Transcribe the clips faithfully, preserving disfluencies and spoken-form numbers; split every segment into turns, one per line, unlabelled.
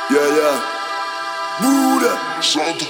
Я-я Буда Санта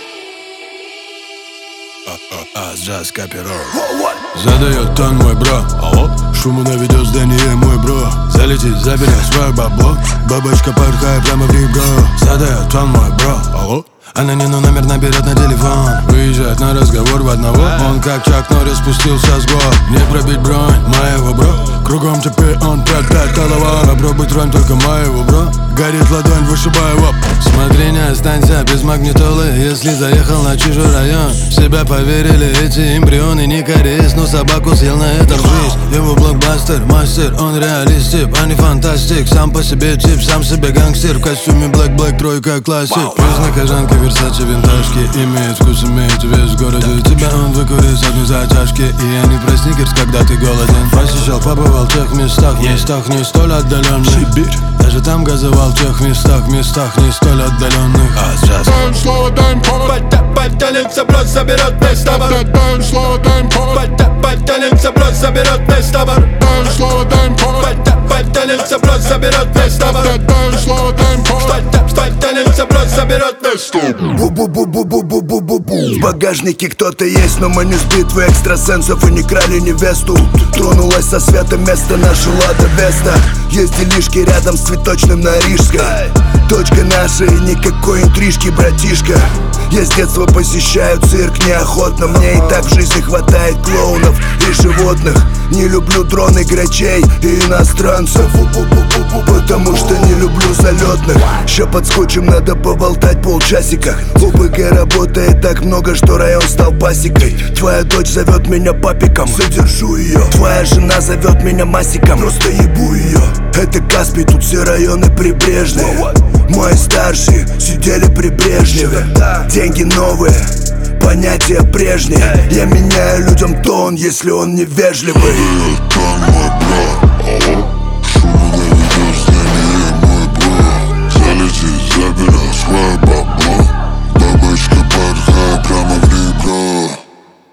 Азджаз Капиров задает тон мой бро. Алло? Шуму наведет здание мой бро. Залетит, заберет свое бабло. Бабочка порхает прямо в ребро. Задает тон мой бро. Алло? Она не, но номер наберет на телефон. Выезжает на разговор в одного. Он как Чак Норрис спустился с гор. Не пробить бронь моего бро. Кругом теперь он пять-пять голова. Попробуй тронь только моего бро. Горит ладонь, вышибаю воп. Смотри, не останься без магнитолы. Если заехал на чужой район. В себя поверили эти эмбрионы. Не корейс, но собаку съел на этом жизнь. Его блокбастер, мастер, он реалист тип, а не фантастик. Сам по себе тип, сам себе гангстер. В костюме блэк-блэк, тройка классик. Жизнь кожанки, Версаче, винтажки. Имеет вкус, имеет вес в городе. Тебя он выкурит с одной затяжки. И я не про сникерс, когда ты голоден. Посещал, побывал в тех местах, местах не столь отдаленных. Сибирь. Даже там газовал в тех местах, местах не столь отдаленных. Азджаз.
Дай им слово, дай им повод. Подтянется, просто заберет весь товар. Дай им слово, дай им повод. Подтянется, просто заберет весь товар. Дай им слово, дай им повод. Подтянется, просто заберет весь товар. Дай им слово, дай им повод. Подтянется, просто заберет весь товар.
Бу-бу-бу-бу-бу-бу-бу-бу. В багажнике кто-то есть, но мы не с битвы экстрасенсов и не крали невесту. Тронулась со света место наша Лада Веста. Есть делишки рядом с цветочным на Рижской. Точка наша и никакой интрижки, братишка. Я с детства посещаю цирк неохотно. Мне и так в жизни хватает клоунов и животных. Не люблю дроны, грачей и иностранцев, потому что не люблю залетных. Ща подскочим, надо поболтать полчасика. У БГ работает так много, что район стал пасекой. Твоя дочь зовет меня папиком, задержу ее. Твоя жена зовет меня масиком, просто ебу ее. Это Каспий, тут все районы прибрежные. Мои старшие сидели при Брежневе. Деньги новые, понятия прежние. Я меняю людям тон, если он невежливый.
Тон, мой брат.